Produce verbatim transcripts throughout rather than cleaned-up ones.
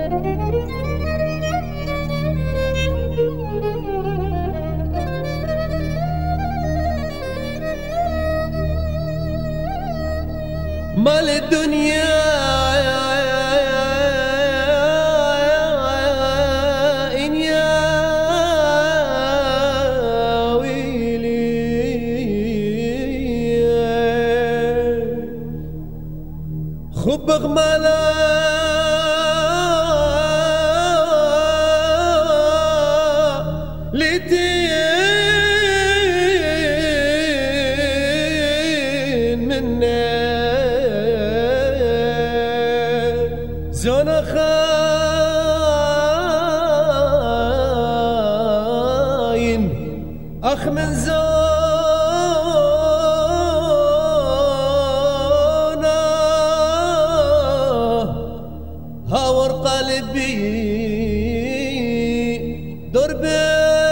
مال الدنيا إن يا ويلي خبغ مالا زون خاين أخ من زونا هاور قلبي دربي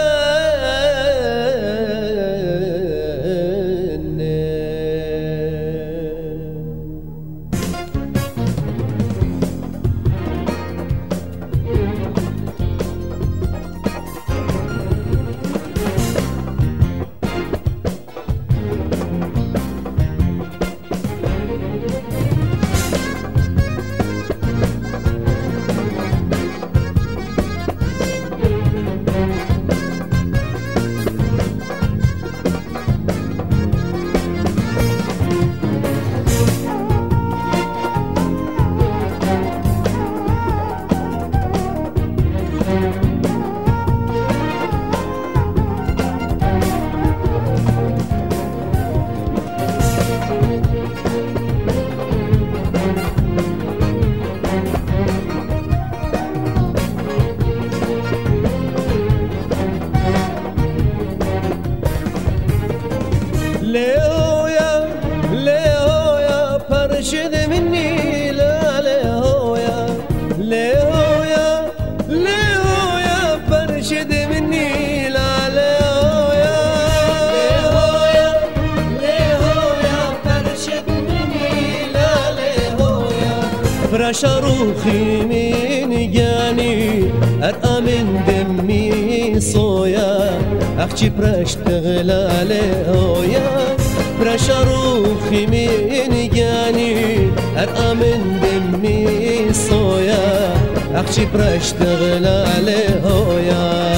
ليهويا ليهويا برشد مني لا ليهويا ليهويا ليهويا برشد مني لا ليهويا ليهويا ليهويا برشد مني لا ليهويا فرش روخي من جاني أرقى من دمي صويا أخشي برش تغلى لهويا برش روخي من جاني أرقى من دمي صويا أخشي برش تغلى لهويا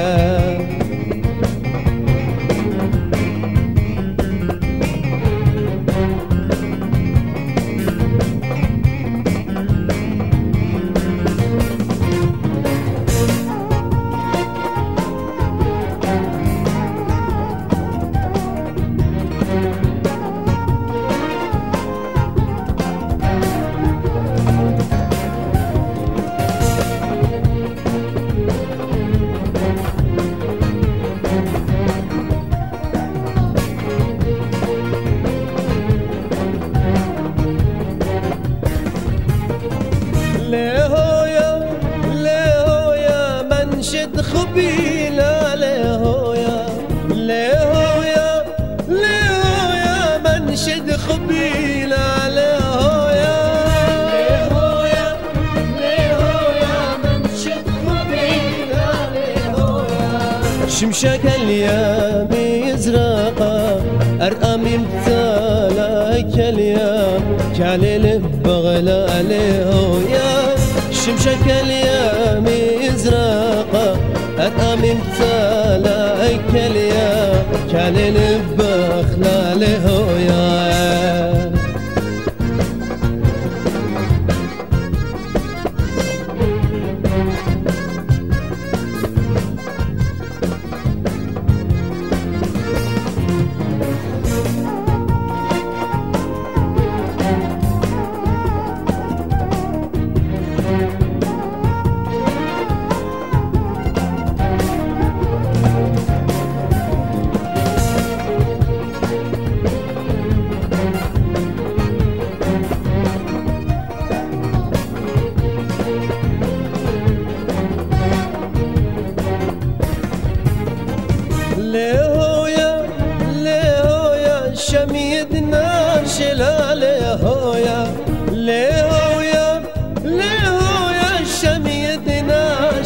لهويا لهويا منشد خبيلة لهويا لهويا لهويا منشد خبيلة لهويا لهويا لهويا منشد خبيلة لهويا شمشك اليوم يزرقا أرقام مثالك اليوم كالي بغلا لهويا شمشك اليوم يزرقا أرقام مثالك اليوم كالي بغلا لهويا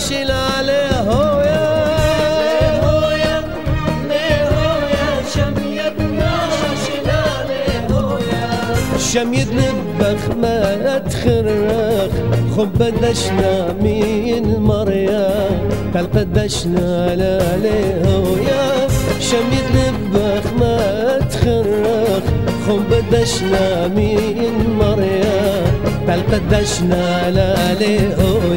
شلا ليه هويا هويا ليه هويا شميتنا شلا ليه هويا شميت نبخ ما تخرخ خب دشنا مين مريا تلقى دشنا لا ليه هويا شميت نبخ ما تخرخ خب دشنا مين مريا تلقى دشنا لا ليه هويا